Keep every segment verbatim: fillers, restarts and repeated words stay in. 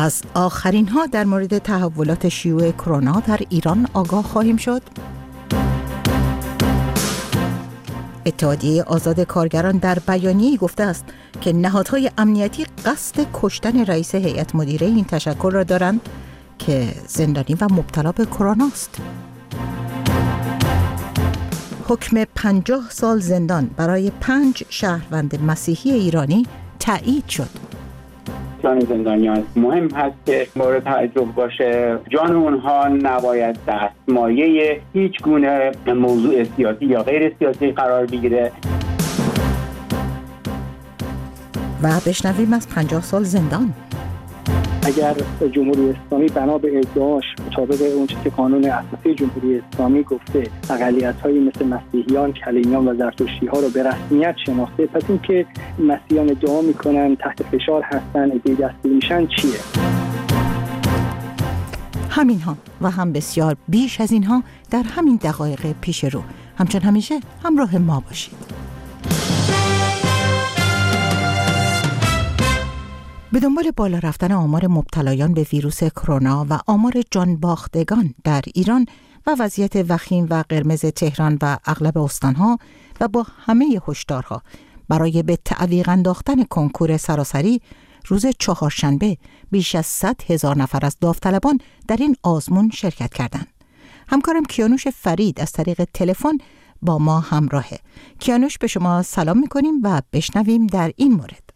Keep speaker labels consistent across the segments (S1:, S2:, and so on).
S1: از آخرین ها در مورد تحولات شیوع کرونا در ایران آگاه خواهیم شد. اتحادیه آزاد کارگران در بیانیه‌ای گفته است که نهادهای امنیتی قصد کشتن رئیس هیئت مدیره این تشکل را دارند که زندانی و مبتلا به کرونا است. حکم پنجاه سال زندان برای پنج شهروند مسیحی ایرانی تایید شد.
S2: جان زندانیان مهم هست که مورد توجه باشه. جان اونها نباید دستمایه هیچ گونه موضوع سیاسی یا غیر سیاسی قرار بگیره.
S1: و بشنویم از پنجاه سال زندان.
S3: اگر جمهوری اسلامی بنا به ادعاش مطابق اون چیزی که قانون اساسی جمهوری اسلامی گفته اقلیت‌هایی مثل مسیحیان، کلینیان و زرتشتی‌ها رو به رسمیت شناخته، پس این که مسیحیان ادعا میکنن تحت فشار هستن، ادعای دستگیر میشن چیه؟
S1: همین ها و هم بسیار بیش از اینها در همین دقایق پیش رو. همچون همیشه همراه ما باشید. به دنبال بالا رفتن آمار مبتلایان به ویروس کرونا و آمار جان باختگان در ایران و وضعیت وخیم و قرمز تهران و اغلب استانها و با همه هشدارها برای به تعویق انداختن کنکور سراسری، روز چهارشنبه بیش از صد هزار نفر از داوطلبان در این آزمون شرکت کردند. همکارم کیانوش فرید از طریق تلفن با ما همراهه. کیانوش، به شما سلام می‌کنیم و بشنویم در این مورد.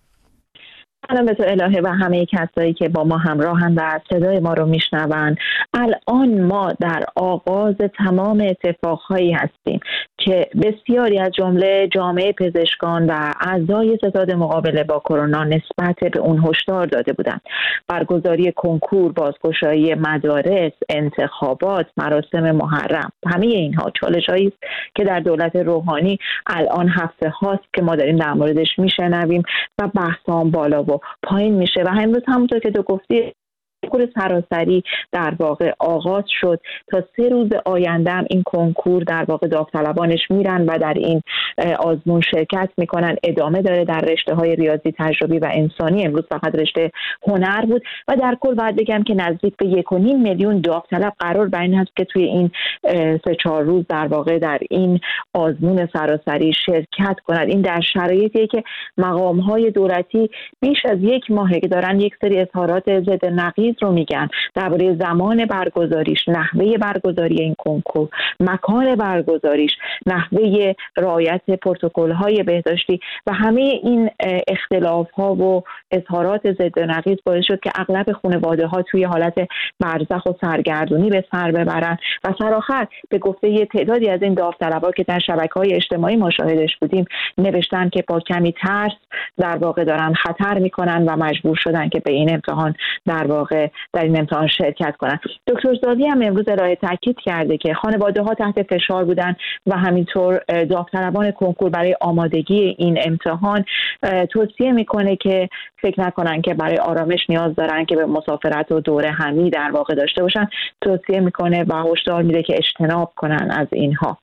S4: سلام به تو الهه و همه کسایی که با ما همراهن و صدای ما رو میشنون. الان ما در آغاز تمام اتفاقهایی هستیم که بسیاری از جمله جامعه پزشکان و اعضای ستاد مقابله با کرونا نسبت به اون هشدار داده بودند. برگزاری کنکور، بازگشایی مدارس، انتخابات، مراسم محرم، همه اینها چالش‌هایی است که در دولت روحانی الان هفته هاست که ما داریم در موردش میشنویم و بحثام بالا و پایین میشه و امروز همونطور که تو گفتی کنکور سراسری در واقع آغاز شد. تا سه روز آینده هم این کنکور در واقع داوطلبانش میرن و در این آزمون شرکت میکنن. ادامه داره در رشته های ریاضی تجربی و انسانی. امروز فقط رشته هنر بود و در کل باید بگم که نزدیک به یک و نیم میلیون داوطلب قرار بر این هست که توی این سه چهار روز در واقع در این آزمون سراسری شرکت کنند. این در شرایطی که مقام های دولتی بیش از یک ماهه که دارن یک سری اظهارات ضد نقیض رو میگن درباره زمان برگزاریش، نحوه برگزاری این کنکور، مکان برگزاریش، نحوه رعایت پروتکل‌های بهداشتی و همه این اختلاف‌ها و اظهارات ضد نقیض باعث شد که اغلب خانواده‌ها توی حالت برزخ و سرگردونی به سر ببرن و سرآخر به گفته یه تعدادی از این داوطلبا که در شبکه‌های اجتماعی ما شاهدش بودیم نوشتن که با کمی ترس در واقع دارن خطر میکنن و مجبور شدن که به این امتحان در واقع در این امتحان شرکت کنن. دکتر زاوی هم امروز ارائه تاکید کرده که خانواده‌ها تحت فشار بودن و همینطور داوطلبان کنکور برای آمادگی این امتحان توصیه میکنه که فکر نکنن که برای آرامش نیاز دارن که به مسافرت و دوره همی در واقع داشته باشن. توصیه میکنه و هشدار میده که اجتناب کنن از اینها.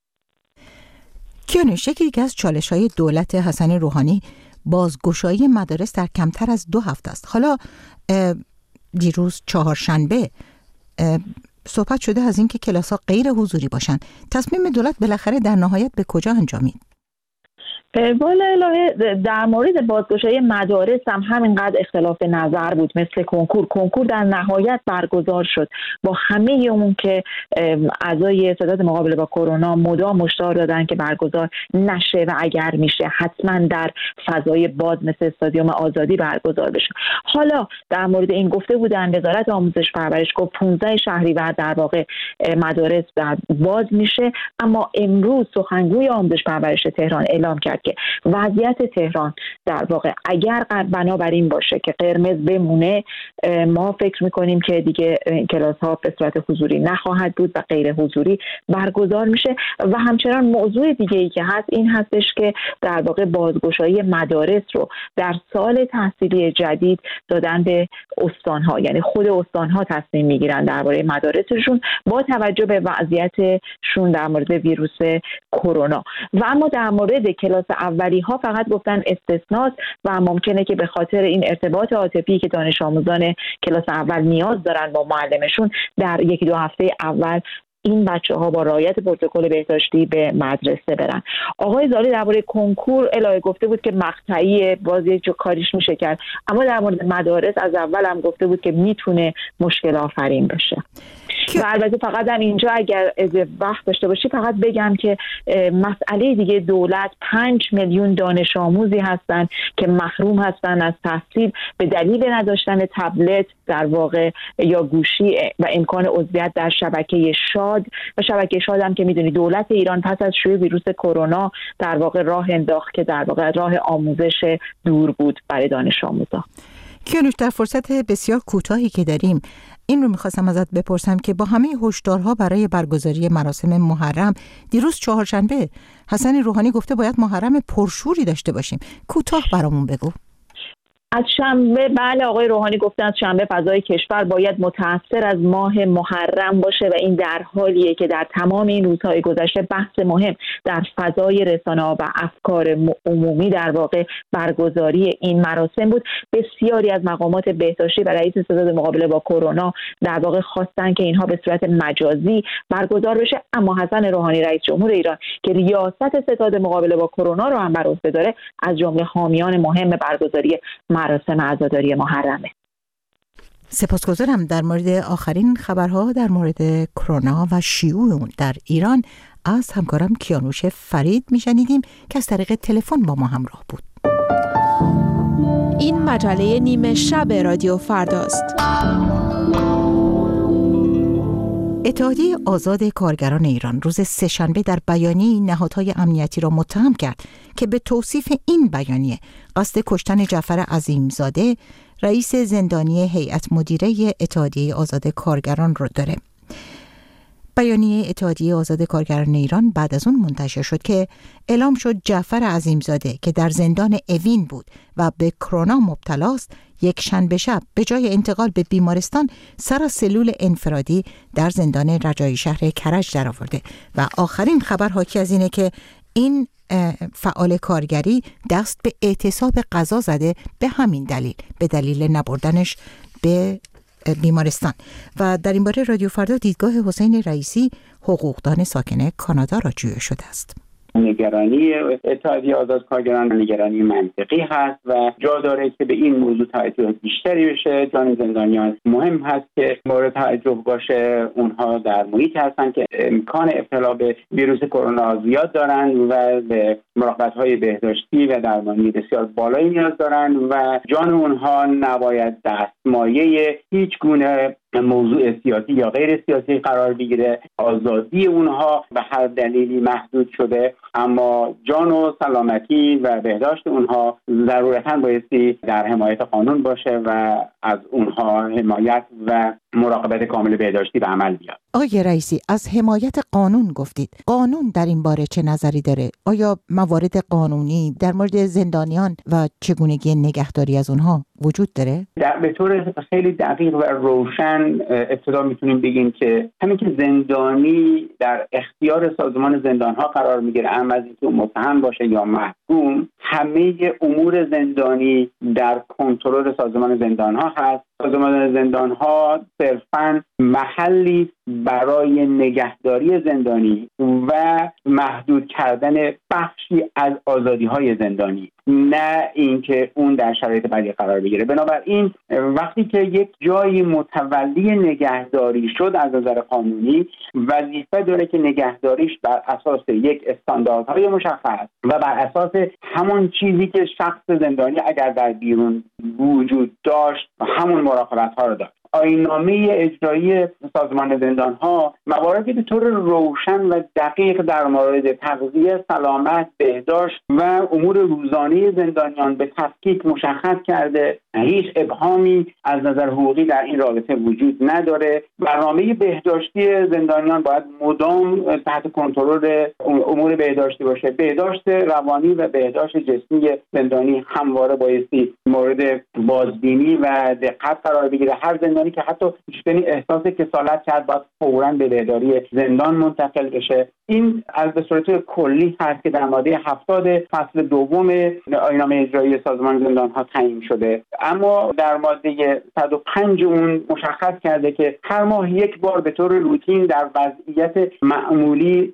S1: کیانوش، یکی از چالش‌های دولت حسن روحانی بازگشایی مدارس در کمتر از دو هفته است. حالا دیروز چهارشنبه صحبت شده از این که کلاس‌ها غیر حضوری باشن. تصمیم دولت بالاخره در نهایت به کجا انجامید؟
S4: والا الهه در مورد بازگشایی مدارس هم همینقدر اختلاف نظر بود مثل کنکور. کنکور در نهایت برگزار شد با همه اون که اعضای ستاد مقابله با کرونا مدام هشدار دادن که برگزار نشه و اگر میشه حتما در فضای باز مثل استادیوم آزادی برگزار بشه. حالا در مورد این گفته بودن وزارت آموزش پرورش گفت پانزده شهریور در واقع مدارس باز میشه، اما امروز سخنگوی آموزش پرورش تهران اعلام کرد که وضعیت تهران در واقع اگر بنابراین باشه که قرمز بمونه، ما فکر میکنیم که دیگه کلاس ها به صورت حضوری نخواهد بود و غیر حضوری برگزار میشه. و همچنان موضوع دیگه ای که هست این هستش که در واقع بازگشایی مدارس رو در سال تحصیلی جدید دادن به استانها، یعنی خود استانها تصمیم میگیرن درباره مدارسشون با توجه به وضعیتشون در مورد ویروس کرونا. و اما در مورد کلاس اولی ها فقط گفتن استثناست و ممکنه که به خاطر این ارتباط عاطفی که دانش آموزان کلاس اول نیاز دارن با معلمشون در یکی دو هفته اول این بچه ها با رعایت پروتکل بهداشتی به مدرسه برن. آقای زالی درباره کنکور الهه گفته بود که مقطعی بازی جو کاریش میشه کرد، اما در مورد مدارس از اول هم گفته بود که میتونه مشکل آفرین بشه. و البته فقط هم اینجا اگر از وقت داشته باشی فقط بگم که مسئله دیگه دولت پنج میلیون دانش آموزی هستن که محروم هستن از تحصیل به دلیل نداشتن تبلت در واقع یا گوشی و امکان عضویت در شبکه شاد. و شبکه شاد هم که میدونی دولت ایران پس از شیوع ویروس کرونا در واقع راه انداخت که در واقع راه آموزش دور بود برای دانش آموزا.
S1: کیانوش، در فرصت بسیار کوتاهی که داریم این رو میخواستم ازت بپرسم که با همه هشدارها برای برگزاری مراسم محرم، دیروز چهارشنبه حسن روحانی گفته باید محرم پرشوری داشته باشیم. کوتاه برامون بگو.
S4: از شنبه بله آقای روحانی گفتن از شنبه فضای کشور باید متأثر از ماه محرم باشه و این در حالیه که در تمام این روزهای گذشته بحث مهم در فضای رسانه‌ها و افکار عمومی در واقع برگزاری این مراسم بود. بسیاری از مقامات بهداشتی و رئیس ستاد مقابله با کرونا در واقع خواستن که اینها به صورت مجازی برگزار بشه، اما حسن روحانی رئیس جمهور ایران که ریاست ستاد مقابله با کرونا رو هم بر عهده داره از جمله حامیان مهم برگزاری مراسم عزاداری محرمه.
S1: سپاسگزارم. در مورد آخرین خبرها در مورد کرونا و شیوع اون در ایران از همکارم کیانوش فرید میشنیدیم که از طریق تلفن با ما همراه بود.
S5: این مجله نیمه شب رادیو فرداست.
S1: اتحادیه آزاد کارگران ایران روز سه‌شنبه در بیانیه نهادهای امنیتی را متهم کرد که به توصیف این بیانیه قصد کشتن جعفر عظیمزاده، رئیس زندانی هیئت مدیره اتحادیه آزاد کارگران را داره. بیانیه اتحادیه آزاد کارگران ایران بعد از اون منتشر شد که اعلام شد جعفر عظیمزاده که در زندان اوین بود و به کرونا مبتلا است، یک شنبه شب به جای انتقال به بیمارستان سر از سلول انفرادی در زندان رجایی شهر کرج درآورده و آخرین خبر حاکی از اینه که این فعال کارگری دست به اعتصاب غذا زده به همین دلیل، به دلیل نبردنش به بیمارستان. و در این باره رادیو فردا دیدگاه حسین رئیسی، حقوقدان ساکن کانادا را جویا شده است.
S2: نگرانی اتحادیه آزاد کارگران نگرانی منطقی هست و جا داره که به این موضوع توجه بیشتری بشه. جان زندانیان مهم هست که مورد توجه باشه. اونها در محیط هستن که امکان ابتلا به ویروس کرونا زیاد دارن و به مراقبت‌های بهداشتی و درمانی بسیار بالایی نیاز دارن و جان اونها نباید دستمایه هیچ گونه موضوع سیاسی یا غیر سیاسی قرار بگیره. آزادی اونها به هر دلیلی محدود شده، اما جان و سلامتی و بهداشت اونها ضرورتاً بایستی در حمایت قانون باشه و از اونها حمایت و مراقبت کامل بهداشتی به عمل بیاد.
S1: آقای رئیسی، از حمایت قانون گفتید. قانون در این باره چه نظری داره؟ آیا موارد قانونی در مورد زندانیان و چگونگی نگهداری از اونها وجود داره؟
S2: در به طور خیلی دقیق و روشن ابتدا میتونیم بگیم که همین که زندانی در اختیار سازمان زندانها قرار میگیره، اما از اینکه متهم باشه یا محکوم، همه امور زندانی در کنترل سازمان زندانها هست. سازمان زندانها صرفاً محلی برای نگهداری زندانی و محدود کردن بخشی از آزادی‌های زندانی، نه اینکه اون در شرایط بدی قرار بگیره. بنابراین وقتی که یک جایی متولی نگهداری شد از نظر قانونی، وظیفه داره که نگهداریش بر اساس یک استانداردهای مشخص و بر اساس همون چیزی که شخص زندانی اگر در بیرون وجود داشت همون مراقبت‌ها رو داشت. آیین‌نامه اجرایی سازمان زندان‌ها مواردی به طور روشن و دقیق در مورد تغذیه، سلامت، بهداشت و امور روزانه زندانیان به تفکیک مشخص کرده هیچ ابهامی از نظر حقوقی در این رابطه وجود نداره. برنامه بهداشتی زندانیان باید مدام تحت کنترل امور بهداشتی باشه. بهداشت روانی و بهداشت جسمی زندانی همواره بایستی مورد بازبینی و دقت قرار بگیره. هر زندانی که حتی بیشترین احساس کسالت کرد باید فوراً به بهداری زندان منتقل بشه. این از به صورت کلی هست که در ماده هفتاد فصل دوم آیین‌نامه اجرایی سازمان زندان‌ها تعیین شده. اما در ماده صد و پنج اون مشخص کرده که هر ماه یک بار به طور روتین در وضعیت معمولی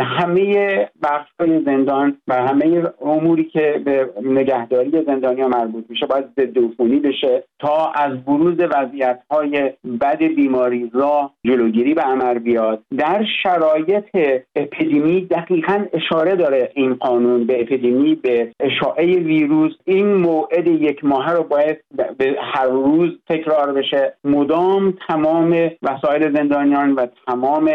S2: همه بخش‌های زندان و همه اموری که به نگهداری زندانیان مربوط میشه باید ضدعفونی بشه تا از بروز وضعیت‌های بد بیماری راه جلوگیری به عمل بیاد. در شرایط اپیدمی دقیقاً اشاره داره این قانون به اپیدمی، به اشاعه ویروس. این موعد یک ماهه رو باید به هر روز تکرار بشه. مدام تمام وسایل زندانیان و تمام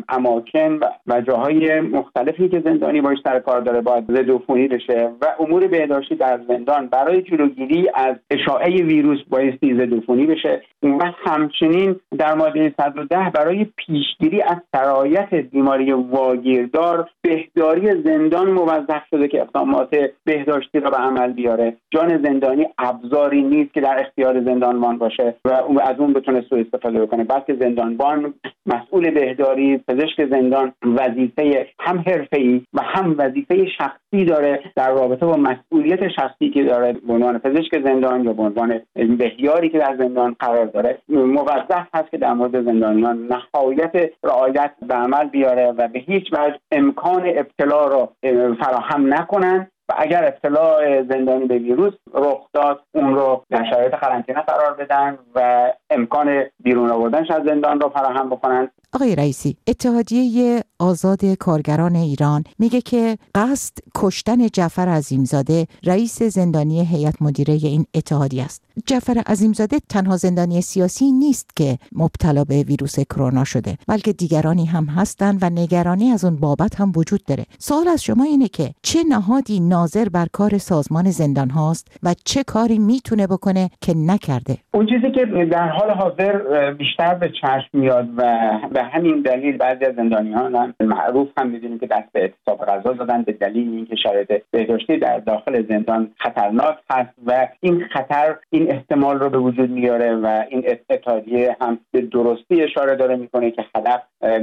S2: اماکن و جاهای مختلفی که زندانی باش سر کار داره باید ضدعفونی بشه و امور بهداشتی در زندان برای جلوگیری از اشاعه ویروس بایستی ضدعفونی بشه. و همچنین در ماده صد و ده برای پیشگیری از سرایت بیماری واگیردار بهداری زندان موظف شده که اقدامات بهداشتی را به عمل بیاره. جان زندانی ابزاری نیست که در اختیار زندانبان باشه و از اون بتونه سوء استفاده بکنه، بلکه زندانبان مسئول بهداری، پزشک زندان وظیفه هم حرفه‌ای و هم وظیفه شخصی داره در رابطه با مسئولیت شخصی که داره به عنوان پزشک زندان یا به عنوان بهیاری که در زندان قرار داره موظف هست که در مورد زندانیان نهایت رعایت به عمل بیاره و به هیچ وجه امکان ابتلا را فراهم نکنن و اگر ابتلا زندانی به ویروس رخ داد اون رو در شرایط قرنطینه قرار بدن و امکان بیرون آوردنش از زندان رو فراهم بکنن.
S1: آقای رئیسی، اتحادیه آزاد کارگران ایران میگه که قصد کشتن جعفر عظیمزاده رئیس زندانی هیئت مدیره این اتحادیه است. جعفر عظیمزاده تنها زندانی سیاسی نیست که مبتلا به ویروس کرونا شده، بلکه دیگرانی هم هستند و نگرانی از اون بابت هم وجود داره. سوال از شما اینه که چه نهادی ناظر بر کار سازمان زندان هاست و چه کاری میتونه بکنه که نکرده؟
S2: اون چیزی که در حال حاضر بیشتر به چشم میاد و به همین دلیل بعضی از زندانیان هم معروف هم می‌دونیم که دست به اعتصاب غذا دادن به دلیل اینکه شرایط بهداشتی در داخل زندان خطرناک هست و این خطر این احتمال رو به وجود میاره و این اتحادیه هم به درستی اشاره داره میکنه که هدف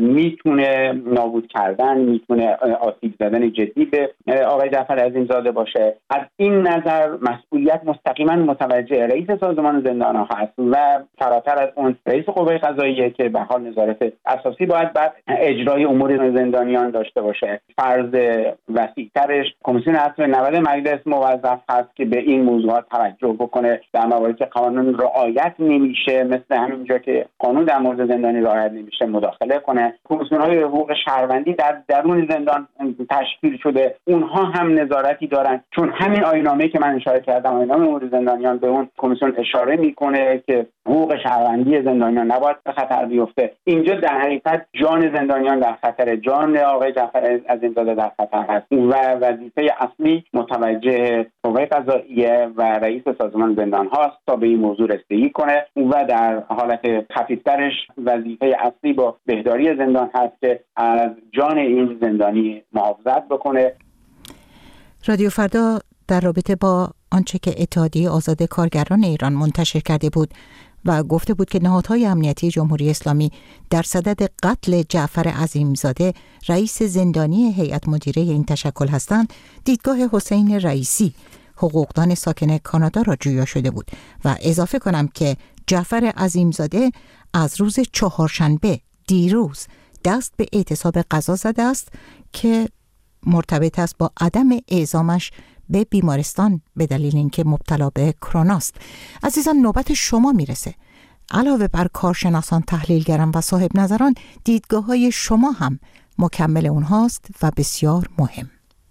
S2: میتونه نابود کردن، میتونه آسیب زدن جدی به آقای جعفر عظیمزاده باشه. از این نظر مسئولیت مستقیما متوجه رئیس سازمان زندان‌ها هست و فراتر از اون رئیس قوه قضاییه که به حال نظارت اساسی باید بعد اجرای امور زندانیان داشته باشه. فرض وسیع‌ترش کمیسیون اصل نود مجلس موظف هست که به این موضوعات توجه بکنه. در مواردی که قانون رعایت نمیشه، مثل همینجا که قانون در مورد زندانی رعایت نمیشه، مداخله کنه. کمیسیون‌های حقوق شهروندی در درون زندان تشکیل شده، اونها هم نظارتی دارن، چون همین آیین‌نامه‌ای که من اشاره کردم، آیین‌نامه امور زندانیان، به اون کمیسیون اشاره میکنه که حقوق شهروندی زندانیان نباید به خطر بیفته. اینجا در حقیقت جان زندانیان در خطر، جان آقای جعفر عظیمزاده در خطر هست و وظیفه اصلی متوجه قوه قضاییه و رئیس سازمان زندان هاست تا به این موضوع رسیدگی کنه و در حالت خفیفترش وظیفه اصلی با بهداری زندان هست که از جان این زندانی محافظت بکنه.
S1: رادیو فردا در رابطه با آنچه که اتحادیه آزاد کارگران ایران منتشر کرده بود و گفته بود که نهادهای امنیتی جمهوری اسلامی در صدد قتل جعفر عظیمزاده رئیس زندانی هیئت مدیره این تشکل هستند، دیدگاه حسین رئیسی حقوقدان ساکن کانادا را جویا شده بود و اضافه کنم که جعفر عظیمزاده از روز چهارشنبه دیروز دست به اعتصاب غذا زده است که مرتبط است با عدم اعزامش به بیمارستان به دلیل اینکه مبتلا به کرونا است. عزیزان، نوبت شما میرسه. علاوه بر کارشناسان، تحلیلگران و صاحب نظران، دیدگاه‌های شما هم مکمل اونهاست و بسیار مهم.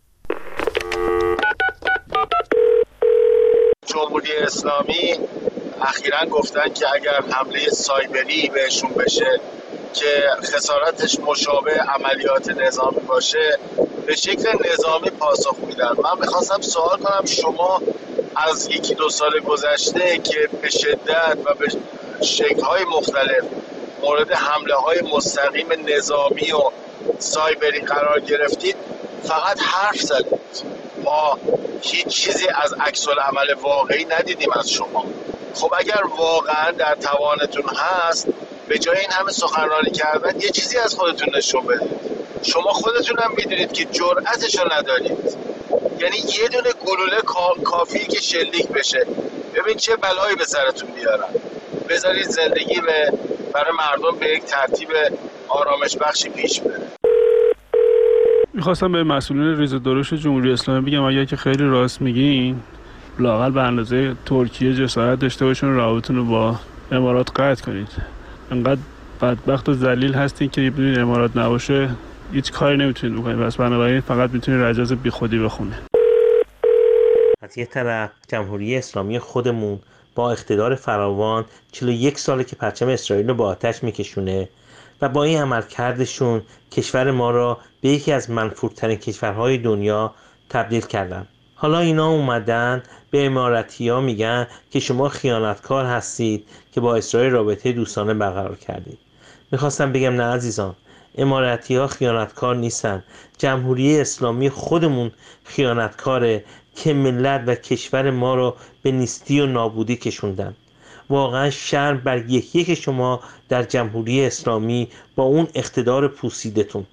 S6: جمهوری اسلامی اخیراً گفتن که اگر حمله سایبری بهشون بشه که خسارتش مشابه عملیات نظامی باشه به شکل نظامی پاسخ میدن. من میخواستم سوال کنم شما از یکی دو سال گذشته که به شدت و به شکل‌های مختلف مورد حمله‌های مستقیم نظامی و سایبری قرار گرفتید فقط حرف زدید. ما هیچ چیزی از عکس‌العمل واقعی ندیدیم از شما. خب اگر واقعا در توانتون هست به جای این همه سخنرانی کردن یه چیزی از خودتون نشون بدید. شما خودتون هم میدونید که جرأتشو ندارید. یعنی یه دونه گلوله کافیه که شلیک بشه. ببین چه بلایی به سرتون بیارن. بذارید زندگی به برای مردم به یک ترتیب آرامش بخشی پیش بره.
S7: میخواستم به مسئولین ریز درشت جمهوری اسلامی بگم اگر که خیلی راست میگین لااقل به اندازه ترکیه جسارت داشته باشون رابطتون رو با امارات قطع کنید. انقدر بدبخت و ذلیل هستین که بدون امارات نباشه هیچ کاری نمیتونید بکنید. پس بنابراین فقط میتونید رجز بیخودی بخونه.
S8: از یه طرف جمهوری اسلامی خودمون با اقتدار فراوان چهل و یک ساله که پرچم اسرائیل رو با آتش میکشونه و با این عملکردشون کشور ما را به یکی از منفورترین کشورهای دنیا تبدیل کردن. حالا اینا اومدن به اماراتی‌ها میگن که شما خیانتکار هستید که با اسرائیل رابطه دوستانه برقرار کردید. میخواستم بگم نه عزیزان، اماراتی‌ها خیانتکار نیستن. جمهوری اسلامی خودمون خیانتکاره که ملت و کشور ما رو به نیستی و نابودی کشوندن. واقعا شرم بر یک یک شما در جمهوری اسلامی با اون اقتدار پوسیدتون.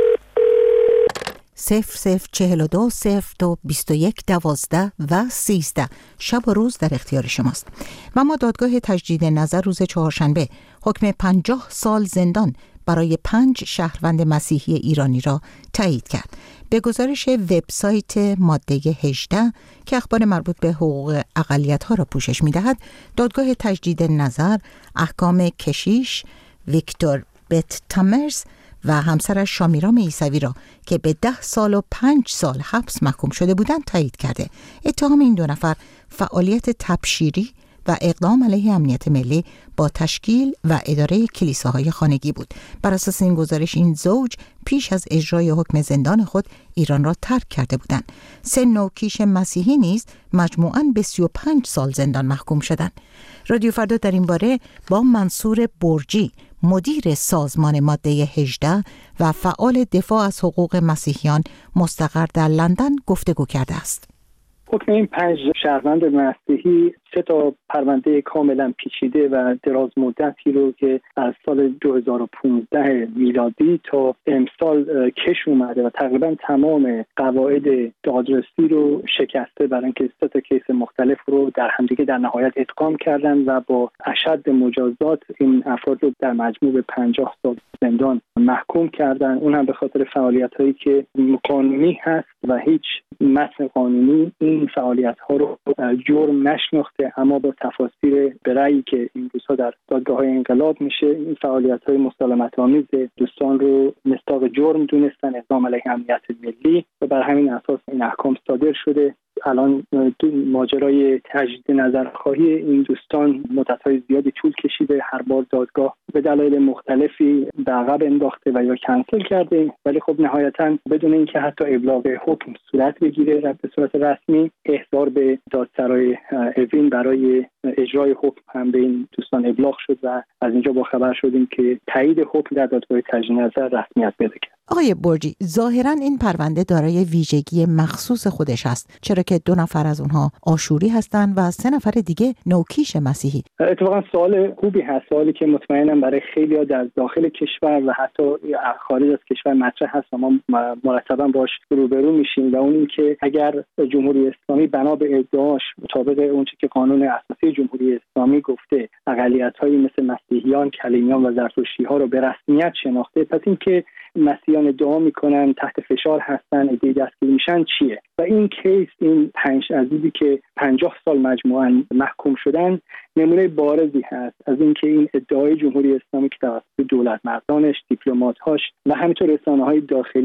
S1: صفر صفر چهل و دو صفر دو بیست و یک دوازده و سیزده شب و روز در اختیار شماست. و ما دادگاه تجدید نظر روز چهارشنبه حکم پنجاه سال زندان برای پنج شهروند مسیحی ایرانی را تایید کرد. به گزارش وبسایت ماده هجده که اخبار مربوط به حقوق اقلیت‌ها را پوشش می‌دهد، دادگاه تجدید نظر احکام کشیش ویکتور بت تامرز و همسرش شامیرام عیسوی را که به ده سال و پنج سال حبس محکوم شده بودند تایید کرده. اتهام این دو نفر فعالیت تبشیری و اقدام علیه امنیت ملی با تشکیل و اداره کلیساهای خانگی بود. بر اساس این گزارش این زوج پیش از اجرای حکم زندان خود ایران را ترک کرده بودند. سه نوکیش مسیحی نیز مجموعاً به سی و پنج سال زندان محکوم شدند. رادیو فردا در این باره با منصور برجی، مدیر سازمان ماده هجده و فعال دفاع از حقوق مسیحیان مستقر در لندن گفتگو کرده است.
S3: حکم این پنج شهروند مسیحی سه تا پرونده کاملا پیچیده و دراز مدتی رو که از سال دو هزار و پانزده میلادی تا امسال کش اومده و تقریبا تمام قواعد دادرسی رو شکسته، برای اینکه سه تا کیس مختلف رو در همدیگه در نهایت ادغام کردن و با اشد مجازات این افراد رو در مجموع به پنجاه سال زندان محکوم کردن. اون هم به خاطر فعالیت‌هایی که قانونی هست و هیچ متن قانونی این فعالیت‌ها رو جرم نشناخته، اما با تفاسیر به رأیی که این روزها در دادگاه‌های انقلاب میشه این فعالیت‌های مسالمت‌آمیز دوستان رو مصداق جرم دونستن، اقدام علیه امنیت ملی، و بر همین اساس این احکام صادر شده. الان ماجرای تجدید نظرخواهی این دوستان مدت‌های زیادی طول کشیده، هر بار دادگاه به دلایل مختلفی به عقب انداخته و یا کنسل کرده، ولی خب نهایتاً بدون اینکه حتی ابلاغ حکم صورت بگیره به صورت رسمی، احضار به دادسرای اوین برای اجرای حکم هم به این دوستان ابلاغ شد و از اینجا با خبر شدیم که تایید حکم در دادگاه تجدید نظر رسمیت پیدا کرد.
S1: آقای برجی، ظاهراً این پرونده دارای ویژگی مخصوص خودش است، چرا که دو نفر از اونها آشوری هستند و سه نفر دیگه نوکیش مسیحی.
S3: اتفاقا سوال خوبی هست، سوالی که مطمئنم برای خیلی‌ها در داخل کشور و حتی خارج از کشور مطرح هست و ما مرتبا باش روبرو میشیم، و اون این که اگر جمهوری اسلامی بنا به ادعاش مطابق اونچه که قانون اساسی جمهوری اسلامی گفته اقلیت‌هایی مثل مسیحیان، کلینیان و زرتشتی‌ها رو به رسمیت شناخته، پس این که مسیحیان ادعا میکنن تحت فشار هستن، ادعای دستگیر میشن چیه؟ و این کیس، این پنج عزیزی که پنجاه سال مجموعاً محکوم شدن، نمونه بارزی هست از اینکه این ادعای جمهوری اسلامی که توسط دولت مردانش، دیپلمات‌هاش و همینطور رسانه‌های داخلی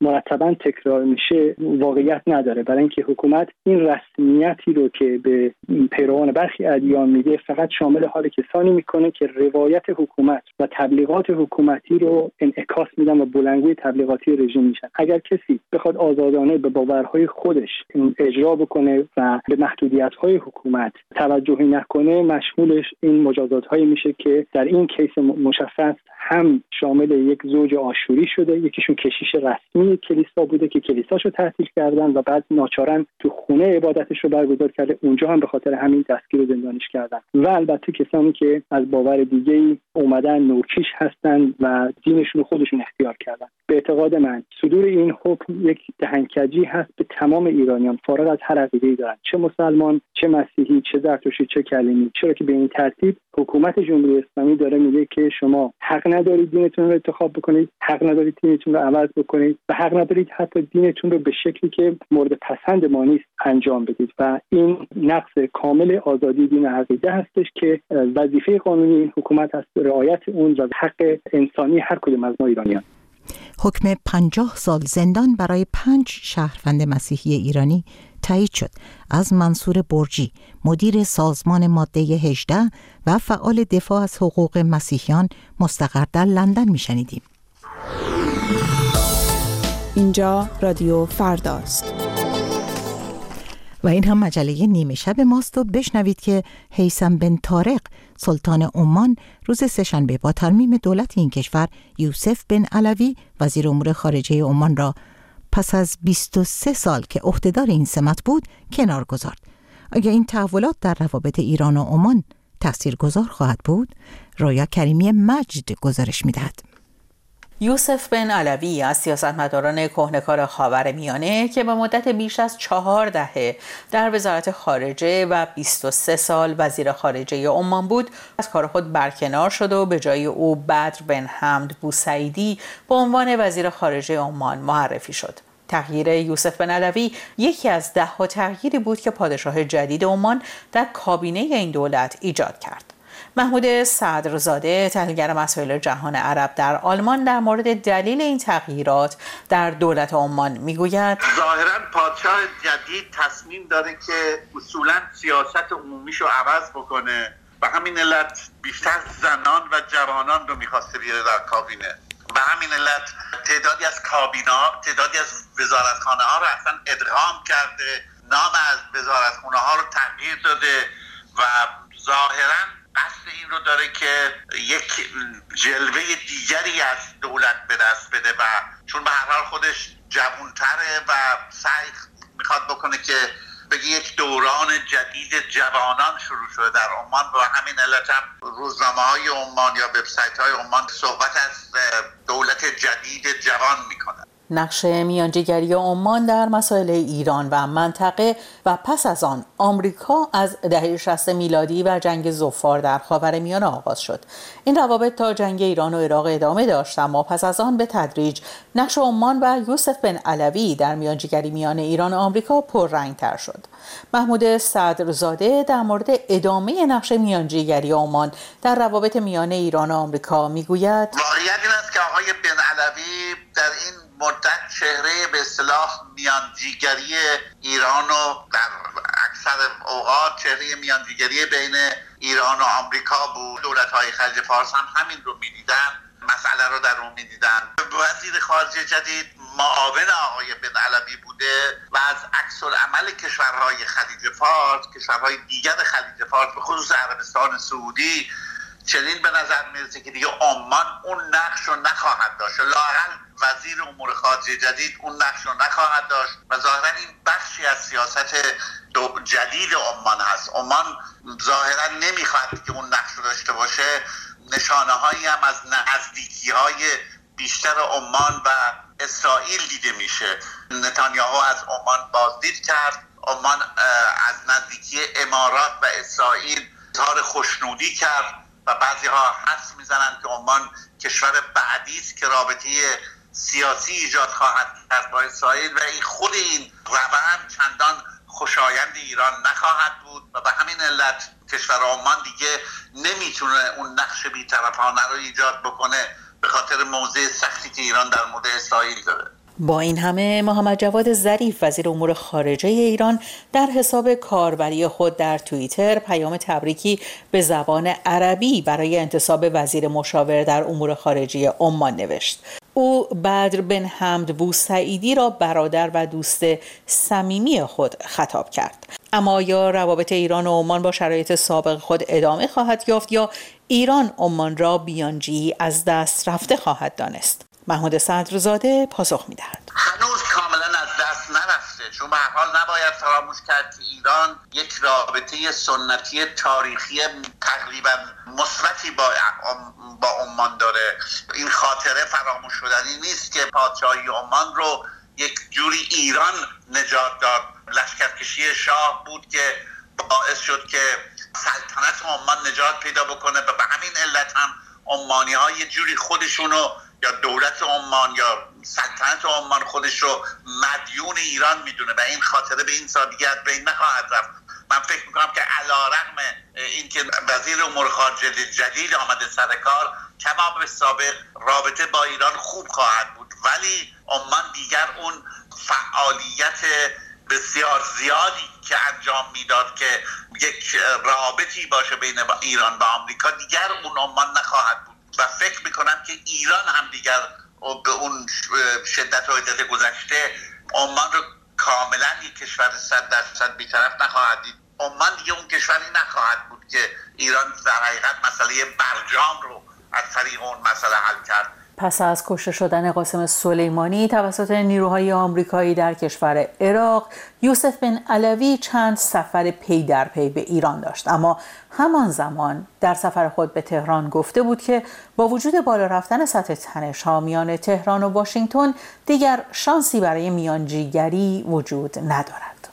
S3: مرتبا تکرار میشه واقعیت نداره، برای اینکه حکومت این رسمیتی رو که به پیروان برخی ادیان میده فقط شامل حال کسانی میکنه که روایت حکومت و تبلیغات حکومتی رو انعکاس میدن و بلندگوی تبلیغاتی رژیم میشن. اگر کسی بخواد آزادانه به باورهای خودش اجرا بکنه و به محدودیت‌های حکومت توجهی نکنه، مشمولش این مجازات‌هایی میشه که در این کیس مشخص هم شامل یک زوج آشوری شده، یکیشون کشیش رسمی کلیسا بوده که کلیساشو تعطیل کردن و بعد ناچارن تو خونه عبادتش رو برگزار کرده، اونجا هم به خاطر همین دستگیر و زندانیش کردن. و البته کسانی که از باور دیگه‌ای اومدن نوکیش هستن و دینشون رو خودشون اختیار کردن. به اعتقاد من صدور این حکم یک دهنکجی هست به تمام ایرانیان فارغ از هر عقیده‌ای دارن، چه مسلمان، چه مسیحی، چه زرتشتی، چه کلیمی، چرا که به این ترتیب حکومت جمهوری اسلامی داره میگه که شما حق ندارید دینتون رو انتخاب بکنید، حق ندارید دینتون رو عوض بکنید و حق ندارید حتی دینتون رو به شکلی که مورد پسند ما نیست انجام بدید. و این نقض کامل آزادی دین و عقیده هستش که وظیفه قانونی این حکومت است رعایت اون و حق انسانی هر کدوم از ما ایرانیان.
S1: حکم پنجاه سال زندان برای پنج شهروند مسیحی ایرانی تایید شد. از منصور برجی، مدیر سازمان ماده هجده و فعال دفاع از حقوق مسیحیان مستقر در لندن میشنیدیم.
S5: اینجا رادیو فرداست
S1: و این هم مجله نیمه شب ماست و بشنوید که هیثم بن طارق سلطان عمان روز سه‌شنبه با ترمیم دولت این کشور یوسف بن علوی وزیر امور خارجه عمان را پس از بیست و سه سال که عهدهدار این سمت بود کنار گذارد. آیا این تحولات در روابط ایران و عمان تاثیرگذار خواهد بود؟ رویا کریمی مجد گزارش می‌دهد.
S9: یوسف بن علوی از سیاستمداران کهنه‌کار خاورمیانه که به مدت بیش از چهار دهه در وزارت خارجه و بیست و سه سال وزیر خارجه عمان بود، از کار خود برکنار شد و به جای او بدر بن حمد بوسعیدی به عنوان وزیر خارجه عمان معرفی شد. تغییر یوسف بن علوی یکی از ده ها تغییری بود که پادشاه جدید عمان در کابینه این دولت ایجاد کرد. محمود صدرزاده، تحلیلگر مسائل جهان عرب در آلمان، در مورد دلیل این تغییرات در دولت عمان میگوید
S10: ظاهراً پادشاه جدید تصمیم داره که اصولاً سیاست عمومیشو عوض بکنه و همین علت بیشتر زنان و جوانان رو میخواسته بیاره در کابینه. و همین علت تعدادی از کابینا، تعدادی از وزارتخانه ها رو اصلا ادغام کرده، نام از وزارتخانه ها رو تغییر داده و ظاهراً قصد این رو داره که یک جلوه دیگری از دولت به دست بده و چون به هر حال خودش جوانتره و سعی میخواد بکنه که بگه یک دوران جدید جوانان شروع شده در عمان و همین علت هم روزنامه‌های عمان یا وبسایت‌های عمان صحبت از دولت جدید جوان میکنه.
S9: نقش میانجیگری عمان در مسائل ایران و منطقه و پس از آن آمریکا از دهه شصت میلادی و جنگ ظفار در خاورمیانه آغاز شد. این روابط تا جنگ ایران و عراق ادامه داشت، اما پس از آن به تدریج نقش عمان و یوسف بن علوی در میانجیگری میان ایران و آمریکا پررنگ‌تر شد. محمود صدرزاده در مورد ادامه نقش میانجیگری عمان در روابط میان ایران و آمریکا میگوید
S10: واقعیت این است که آقای بن علوی در این مدت چهره به اصطلاح میانجیگری ایران و در اکثر اوقات چهره میانجیگری بین ایران و آمریکا بود. دولت‌های خلیج فارس هم همین رو می‌دیدن، مسئله رو در اون می‌دیدن. وزیر خارجه جدید معاون آقای بن علوی بوده و از عکس‌العمل کشورهای خلیج فارس، کشورهای دیگر خلیج فارس به خصوص عربستان سعودی چنین به نظر میرسه که دیگه عمان اون نقش رو نخواهد داشت، لااقل وزیر امور خارجه جدید اون نقش رو نخواهد داشت و ظاهرا این بخشی از سیاست جدید عمان هست. عمان ظاهرا نمیخواد که اون نقش رو داشته باشه. نشانه هایی هم از نزدیکی های بیشتر عمان و اسرائیل دیده میشه. نتانیاهو از عمان بازدید کرد، عمان از نزدیکی امارات و اسرائیل اظهار خوشنودی کرد و بعضی ها حدس میزنن که عمان کشور بعدی است که رابطه سیاسی ایجاد خواهد کرد با اسرائیل و این خود این روند چندان خوشایند ایران نخواهد بود و به همین علت کشور عمان دیگه نمیتونه اون نقش بی‌طرفانه رو ایجاد بکنه به خاطر موضع سختی که ایران در مورد اسرائیل داره.
S9: با این همه محمد جواد ظریف وزیر امور خارجه ایران در حساب کاربری خود در توییتر پیام تبریکی به زبان عربی برای انتصاب وزیر مشاور در امور خارجه عمان نوشت. او بدر بن حمد بوسعیدی را برادر و دوست صمیمی خود خطاب کرد. اما آیا روابط ایران و عمان با شرایط سابق خود ادامه خواهد یافت یا ایران عمان را بیانجی از دست رفته خواهد دانست؟ محمود صدرزاده پاسخ می‌دهد.
S10: هنوز کاملا از دست نرفته، چون به هر حال نباید فراموش کرد که ایران یک رابطه سنتی تاریخی تقریبا مثبتی با با عمان داره. این خاطره فراموش شدنی نیست که پادشاهی عمان رو یک جوری ایران نجات داد. لشکرکشی شاه بود که باعث شد که سلطنت عمان نجات پیدا بکنه و به همین علت هم عمانی ها یه جوری خودشونو یا دولت عمان یا سلطنت عمان خودش رو مدیون ایران میدونه و این خاطره به این سادگی از بین نخواهد رفت. من فکر میکنم که علیرغم اینکه وزیر امور خارجه جدید آمده سر کار، کما به سابق رابطه با ایران خوب خواهد بود، ولی عمان دیگر اون فعالیت بسیار زیادی که انجام میداد که یک رابطی باشه بین ایران و آمریکا دیگر اون عمان نخواهد بود و فکر میکنم که ایران هم دیگر به اون شدت و عدت گذشته عمان رو کاملا یک کشور صد درصد بی‌طرف نخواهد دید. عمان دیگه اون کشوری نخواهد بود که ایران در حقیقت مسئله برجام رو از طریق اون مسئله حل کرد.
S9: پس از کشته شدن قاسم سلیمانی توسط نیروهای آمریکایی در کشور عراق، یوسف بن علوی چند سفر پی در پی به ایران داشت، اما همان زمان در سفر خود به تهران گفته بود که با وجود بالا رفتن سطح تنش‌ها میان تهران و واشنگتن دیگر شانسی برای میانجیگری وجود ندارد.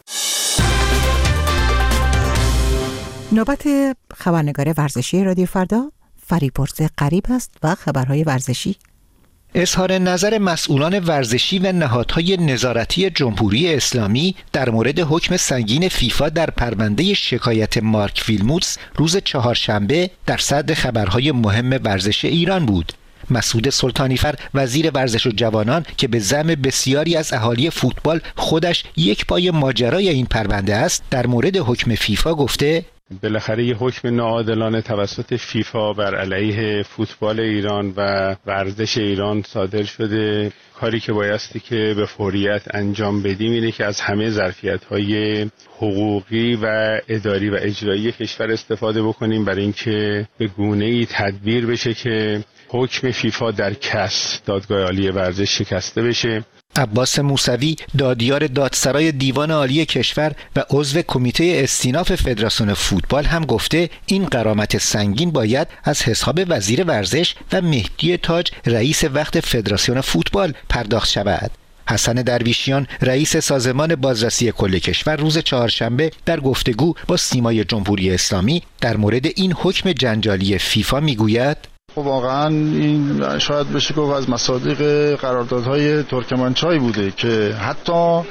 S1: نوبت خبرنگار ورزشی رادیو فردا فریبرز قریب است و خبرهای ورزشی.
S11: اظهار نظر مسئولان ورزشی و نهادهای نظارتی جمهوری اسلامی در مورد حکم سنگین فیفا در پرونده شکایت مارک ویلموتس روز چهارشنبه در صدر خبرهای مهم ورزش ایران بود. مسعود سلطانیفر وزیر ورزش و جوانان که به زعم بسیاری از اهالی فوتبال خودش یک پای ماجرای این پرونده است، در مورد حکم فیفا گفته
S7: بالاخره یه حکم ناعادلانه توسط فیفا بر علیه فوتبال ایران و ورزش ایران صادر شده. کاری که بایستی که به فوریت انجام بدیم اینه که از همه ظرفیت‌های حقوقی و اداری و اجرایی کشور استفاده بکنیم برای اینکه به گونه‌ای تدبیر بشه که حکم فیفا در کاس دادگاه عالی ورزش شکسته بشه.
S11: عباس موسوی دادیار دادسرای دیوان عالی کشور و عضو کمیته استیناف فدراسیون فوتبال هم گفته این غرامت سنگین باید از حساب وزیر ورزش و مهدی تاج رئیس وقت فدراسیون فوتبال پرداخت شود. حسن درویشیان رئیس سازمان بازرسی کل کشور روز چهارشنبه در گفتگو با سیمای جمهوری اسلامی در مورد این حکم جنجالی فیفا میگوید
S12: خب واقعا این شاید بشه گفت از مصادیق قراردادهای ترکمنچای بوده که حتی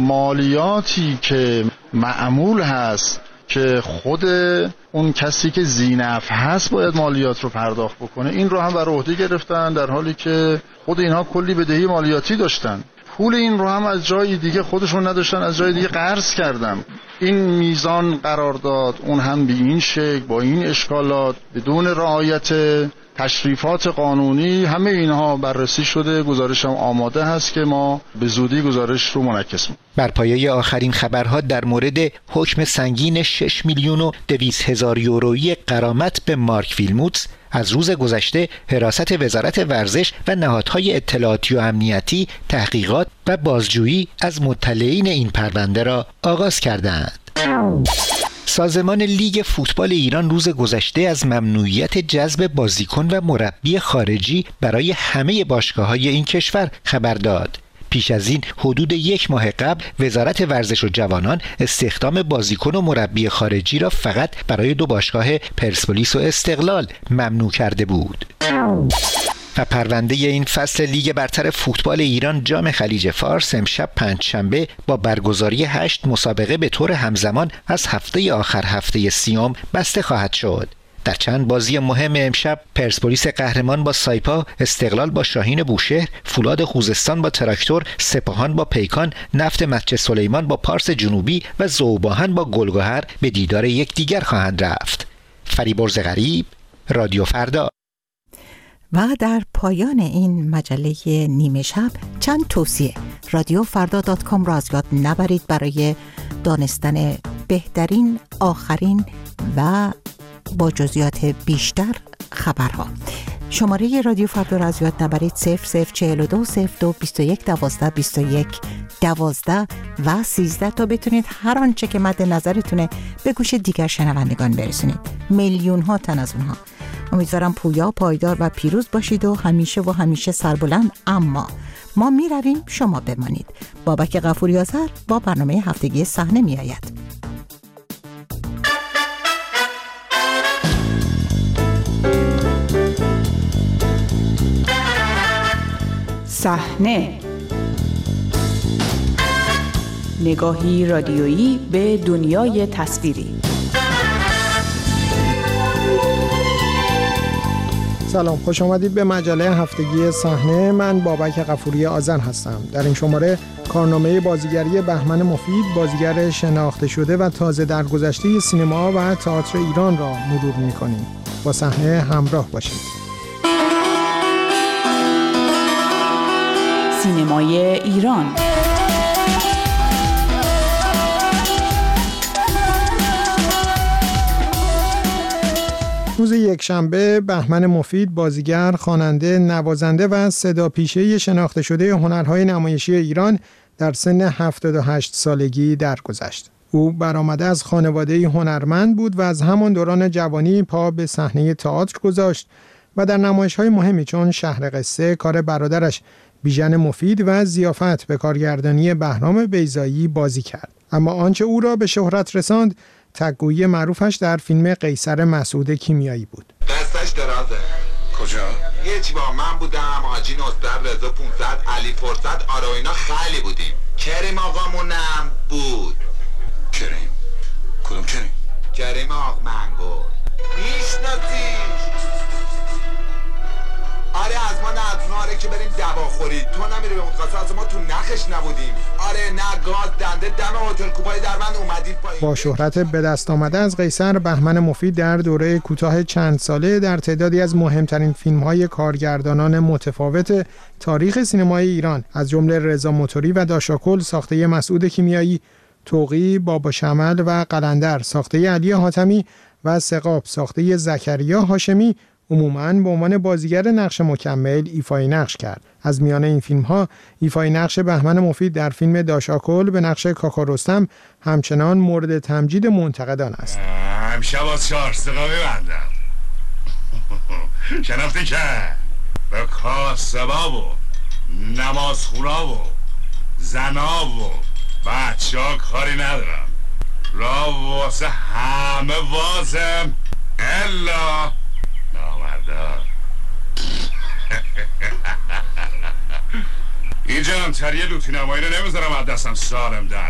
S12: مالیاتی که معمول هست که خود اون کسی که ذی‌نفع هست باید مالیات رو پرداخت بکنه، این رو هم بر عهده گرفتن، در حالی که خود اینها کلی بدهی مالیاتی داشتن. پول این رو هم از جای دیگه خودشون نداشتن، از جای دیگه قرض کردن. این میزان قرارداد اون هم به این شکل با این اشکالات بدون رعایت تشریفات قانونی، همه اینها بررسی شده، گزارش هم آماده هست که ما به زودی گزارش رو منعکس می‌کنیم.
S11: بر پایه آخرین خبرها در مورد حکم سنگین شش میلیون و دویست هزار یورویی غرامت به مارک ویلموتس از روز گذشته حراست وزارت ورزش و نهادهای اطلاعاتی و امنیتی تحقیقات و بازجویی از مطلعین این پرونده را آغاز کردند. سازمان لیگ فوتبال ایران روز گذشته از ممنوعیت جذب بازیکن و مربی خارجی برای همه باشگاه‌های این کشور خبر داد. پیش از این حدود یک ماه قبل وزارت ورزش و جوانان استخدام بازیکن و مربی خارجی را فقط برای دو باشگاه پرسپولیس و استقلال ممنوع کرده بود. و پرونده این فصل لیگ برتر فوتبال ایران جام خلیج فارس امشب پنجشنبه با برگزاری هشت مسابقه به طور همزمان از هفته آخر هفته سیوم بسته خواهد شد. در چند بازی مهم امشب پرسپولیس قهرمان با سایپا، استقلال با شاهین بوشهر، فولاد خوزستان با تراکتور، سپاهان با پیکان، نفت مچ سلیمان با پارس جنوبی و ذوباهن با گلگهر به دیدار یکدیگر خواهند رفت. فریبرز غریب، رادیو فردا.
S1: و در پایان این مجله نیمه شب چند توصیه. رادیو فردا دات کام را از یاد نبرید برای دانستن بهترین، آخرین و با جزئیات بیشتر خبرها. شماره رادیو فردا را از یاد نبرید صفر صفر چهل و دو صفر دو بیست و یک دوازده بیست و یک دوازده و سیزده تا بتونید هر آنچه که مد نظرتونه به گوش دیگر شنوندگان برسونید. میلیون ها تن از اونها. امیدوارم پویا، پایدار و پیروز باشید و همیشه و همیشه سربلند. اما ما می رویم، شما بمانید. بابک غفوری آذر با برنامه هفتگی صحنه می آید.
S5: صحنه، نگاهی رادیویی به دنیای تصویری.
S13: سلام، خوش آمدید به مجله هفتگی صحنه. من بابک غفوری آذر هستم. در این شماره کارنامه بازیگری بهمن مفید، بازیگر شناخته شده و تازه درگذشته سینما و تئاتر ایران را مرور می‌کنیم. با صحنه همراه باشید.
S5: سینمای ایران.
S13: روز یکشنبه بهمن مفید، بازیگر، خواننده، نوازنده و صداپیشه شناخته شده هنرهای نمایشی ایران در سن هفتاد و هشت سالگی درگذشت. او برآمده از خانواده‌ای هنرمند بود و از همان دوران جوانی پا به صحنه تئاتر گذاشت و در نمایش‌های مهمی چون شهر قصه کار برادرش بیژن مفید و ضیافت به کارگردانی بهرام بیضایی بازی کرد. اما آنچه او را به شهرت رساند تگویی معروفش در فیلم قیصر مسعود کیمیایی بود.
S14: دستش درازه.
S15: کجا؟
S14: یه چی با من بودم، حاجی نصر رضا پانصد، علی فرصت، آره اینا خیلی بودیم. کریم آقامونم بود.
S15: کریم؟ کدوم کریم؟
S14: کریم آق منگل. میشناسیش؟ آره از ما نظمه، آره که بریم دوا خورید. تو نمیری به متخصص، از ما تو نخش نبودیم. آره نه گاز دنده دم هتل کوپای دربند اومدید پایین.
S13: با شهرت به دست آمده از قیصر، بهمن مفید در دوره کوتاه چند ساله در تعدادی از مهمترین فیلم‌های کارگردانان متفاوت تاریخ سینمای ایران از جمله رضا موتوری و داشاکل ساخته مسعود کیمیایی، توقی، بابا شمل و قلندر ساخته علی حاتمی و سقاب ساخته زکریا هاشمی عموماً به عنوان بازیگر نقش مکمل ایفای نقش کرد. از میان این فیلم‌ها ایفای نقش بهمن مفید در فیلم داشاکل به نقش کاکا رستم همچنان مورد تمجید منتقدان است.
S15: امشب از چهار سقا میبندم. شناختی که به کاسبا و نمازخونا و زنا و بچه ها کاری ندارم. را واسه همه واسم الا نامردار. اینجا هم تریه لوتی نمایی رو نمیذارم از دستم سالم در.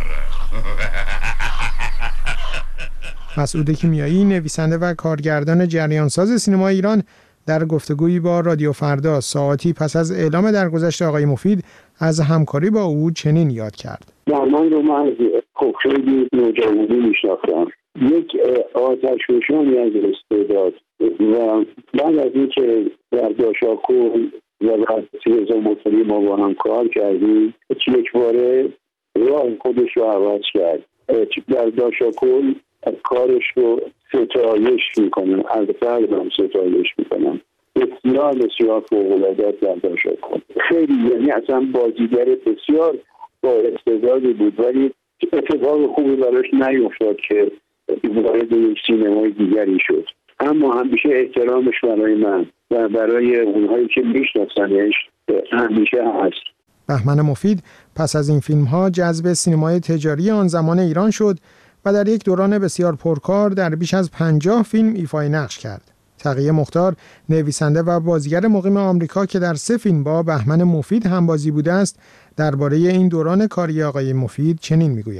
S13: مسعود کیمیایی، نویسنده و کارگردان جریانساز سینما ایران، در گفتگویی با رادیو فردا ساعتی پس از اعلام درگذشت آقای مفید از همکاری با او چنین یاد کرد.
S16: بهمن رو من خب خیلی نوجوانی میشناختم. یک آتش فشانی از استعداد و بعد از اینکه در داشاکل و بعد رضا موتوری ما با هم کار کردیم، یک باره راه خودش رو عوض کرد. در داشاکل کارش رو ستایش میکنم، از قلبم ستایش میکنم. بسیار بسیار فوق‌العاده در داشاکل، خیلی یعنی اصلا بازیگر بسیار با استعدادی بود، ولی اتفاق خوبی براش نیفتاد که وارد یک سینمای دیگری شد. اما همیشه احترامش برای من و برای اونهایی که میشناسنش همیشه هست.
S13: بهمن مفید پس از این فیلم‌ها جذب سینمای تجاری آن زمان ایران شد و در یک دوران بسیار پرکار در بیش از پنجاه فیلم ایفای نقش کرد. تقی مختار، نویسنده و بازیگر مقیم آمریکا که در سه فیلم با بهمن مفید همبازی بوده است، درباره این دوران کاری آقای مفید چنین میگوید: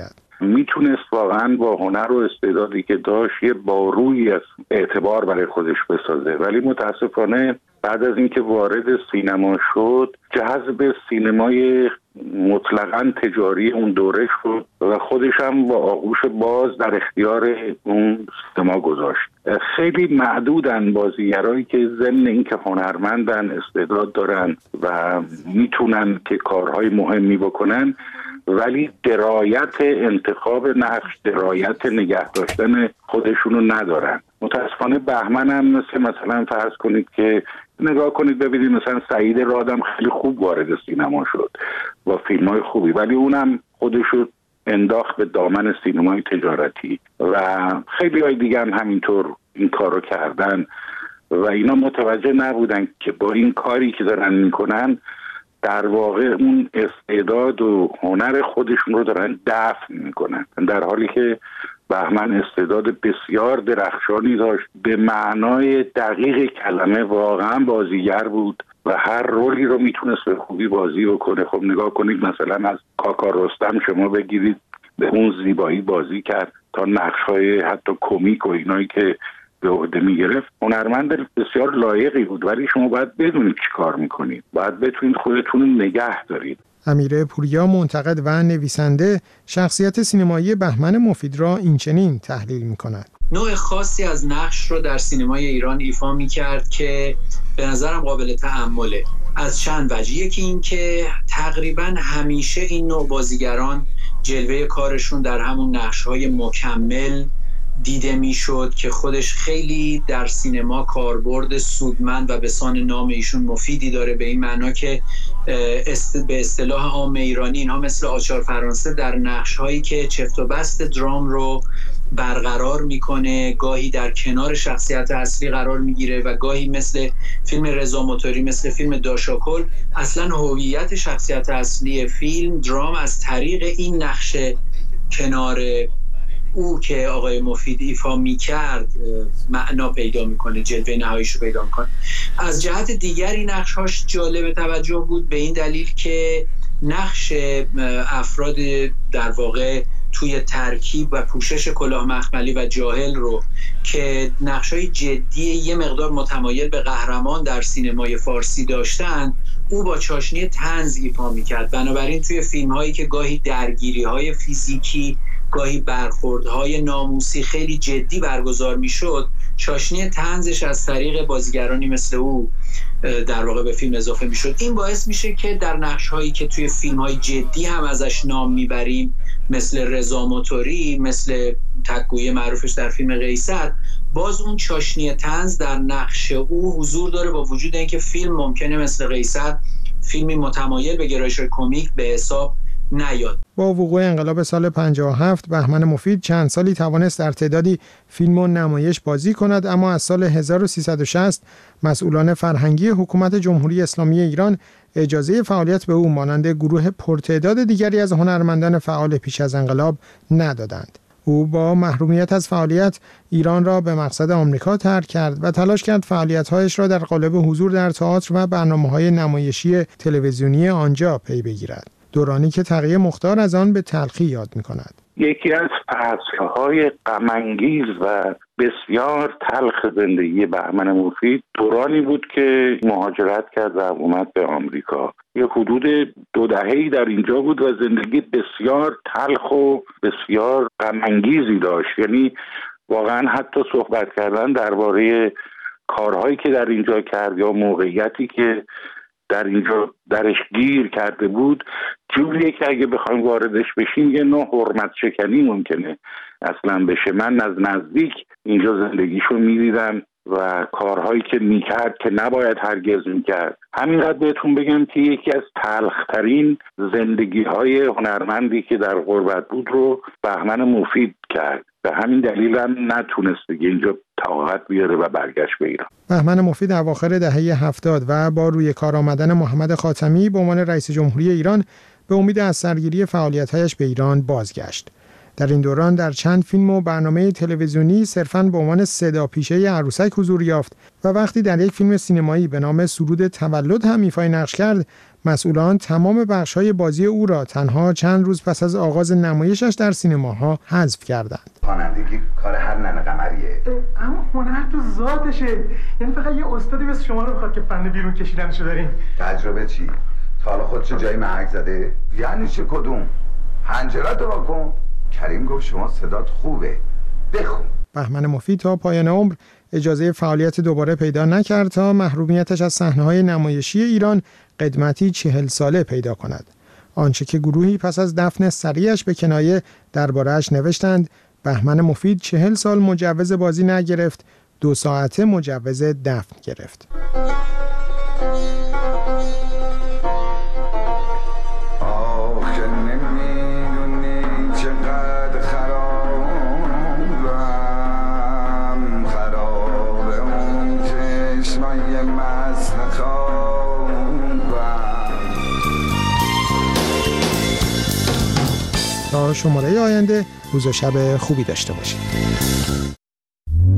S17: میتونست واقعا با هنر و استعدادی که داشت یه بارویی از اعتبار برای خودش بسازه، ولی متاسفانه بعد از اینکه وارد سینما شد جذب سینمای مطلقاً تجاری اون دوره شد و خودش هم با آغوش باز در اختیار اون سینما گذاشت. خیلی معدودن بازیگرایی که ضمن اینکه هنرمندن، استعداد دارن و میتونن که کارهای مهمی بکنن، ولی درایت انتخاب نقش، درایت نگه داشتن خودشونو ندارن. متاسفانه بهمن هم مثل مثلا فرض کنید که نگاه کنید ببینید مثلا سعید رادم خیلی خوب وارد سینما شد با فیلم‌های خوبی، ولی اونم خودشو انداخت به دامن سینمای تجارتی و خیلی های دیگه هم همینطور این کارو کردن و اینا متوجه نبودن که با این کاری که دارن میکنن در واقع اون استعداد و هنر خودشون رو دارن دفن میکنن، در حالی که بهمن استعداد بسیار درخشانی داشت، به معنای دقیق کلمه واقعا بازیگر بود و هر رولی رو میتونست به خوبی بازی بکنه. خب نگاه کنید مثلا از کاکا رستم شما بگیرید، به اون زیبایی بازی کرد تا نقش‌های حتی کمیک و اینایی که به عهده میگرفت. هنرمند بسیار لایقی بود، ولی شما باید بدونید چی کار میکنید، باید بتونید خودتون رو نگه دارید.
S13: امیر پوریا منتقد و نویسنده شخصیت سینمایی بهمن مفید را اینچنین تحلیل می‌کند.
S18: نوع خاصی از نقش رو در سینمای ایران ایفا می‌کرد که به نظرم قابل تأمله از چند وجه. یکی این که تقریباً همیشه این نوع بازیگران جلوه کارشون در همون نقش‌های مکمل دیده میشد که خودش خیلی در سینما کاربرد سودمند و به سان نام ایشون مفیدی داره، به این معنا که است به اصطلاح عام ایرانی اینها مثل آچار فرانسه در نقش‌هایی که چفت و بست درام رو برقرار میکنه، گاهی در کنار شخصیت اصلی قرار میگیره و گاهی مثل فیلم رضا موتوری، مثل فیلم داشاکل، اصلا هویت شخصیت اصلی فیلم درام از طریق این نقش کنار او که آقای مفید ایفا میکرد معنا پیدا میکنه، جلوه نهاییشو پیدا میکنه. از جهت دیگری نقش‌هاش جالب توجه بود به این دلیل که نقش افراد در واقع توی ترکیب و پوشش کلاه مخملی و جاهل رو که نقش‌های جدی یه مقدار متمایل به قهرمان در سینمای فارسی داشتن، او با چاشنی طنز ایفا میکرد. بنابراین توی فیلم‌هایی که گاهی درگیری‌های فیزیکی، گاهی برخوردهای ناموسی خیلی جدی برگزار میشد، چاشنی طنزش از طریق بازیگرانی مثل او در واقع به فیلم اضافه میشد. این باعث میشه که در نقش‌هایی که توی فیلم‌های جدی هم ازش نام میبریم مثل رضا موتوری، مثل تک‌گویی معروفش در فیلم قیصر، باز اون چاشنی طنز در نقش او حضور داره، با وجود اینکه فیلم ممکنه مثل قیصر فیلمی متمایل به گرایش‌های کمیک به حساب نیاد.
S13: با وقوع انقلاب سال پنجاه و هفت بهمن مفید چند سالی توانست در تعدادی فیلم و نمایش بازی کند، اما از سال هزار و سیصد و شصت مسئولان فرهنگی حکومت جمهوری اسلامی ایران اجازه فعالیت به او مانند گروه پرتعداد دیگری از هنرمندان فعال پیش از انقلاب ندادند. او با محرومیت از فعالیت ایران را به مقصد آمریکا ترک کرد و تلاش کرد فعالیت‌هایش را در قالب حضور در تئاتر و برنامه‌های نمایشی تلویزیونی آنجا پی بگیرد، دورانی که تقی مختار از آن به تلخی یاد می‌کند.
S17: یکی از فصل‌های غم‌انگیز و بسیار تلخ زندگی بهمن مفید دورانی بود که مهاجرت کرد و اومد به آمریکا. یه حدود دو دهه‌ای در اینجا بود و زندگی بسیار تلخ و بسیار غم‌انگیزی داشت. یعنی واقعا حتی صحبت کردن درباره کارهایی که در اینجا کرد یا موقعیتی که در اینجا درش گیر کرده بود جوریه که اگه بخوایم واردش بشیم یه نوع حرمت شکنی ممکنه اصلا بشه. من از نزدیک اینجا زندگیشو میدیدم و کارهایی که میکرد که نباید هرگز میکرد. همینقدر بهتون بگم که یکی از تلخترین زندگی‌های هنرمندی که در غربت بود رو بهمن مفید کرد. به همین دلیل هم نتونست دیگه اینجا طاقت بیاره و برگشت به ایران.
S13: بهمن مفید اواخر دهه هفتاد و با روی کار آمدن محمد خاتمی به عنوان رئیس جمهوری ایران به امید از سرگیری فعالیت‌هایش به ایران بازگشت. در این دوران در چند فیلم و برنامه تلویزیونی صرفاً به عنوان صدا پیشه عروسک حضور یافت و وقتی در یک فیلم سینمایی به نام سرود تولد هم ایفای نقش کرد، مسئولان تمام بخش‌های بازی او را تنها چند روز پس از آغاز نمایشش در سینماها حذف کردند.
S19: خوانندگی کار هر ننه قمریه،
S20: اما هنر تو ذاتشه. یعنی فقط یه استادی مثل شما رو بخواد که فن بیرون کشیدنشو دارین.
S19: تجربه چی؟ تا حالا خودشو جای محک زده؟ یعنی چه کدوم؟ حنجرتو واکن. کریم گفت شما صدات خوبه، بخون.
S13: بهمن مفید تا پایان عمر اجازه فعالیت دوباره پیدا نکرد تا محرومیتش از صحنه‌های نمایشی ایران قدمتی چهل ساله پیدا کند. آنچه که گروهی پس از دفن سریعش به کنایه درباره‌اش نوشتند: بهمن مفید چهل سال مجوز بازی نگرفت، دو ساعته مجوز دفن گرفت. تا شماره آینده روز و شب خوبی داشته باشید.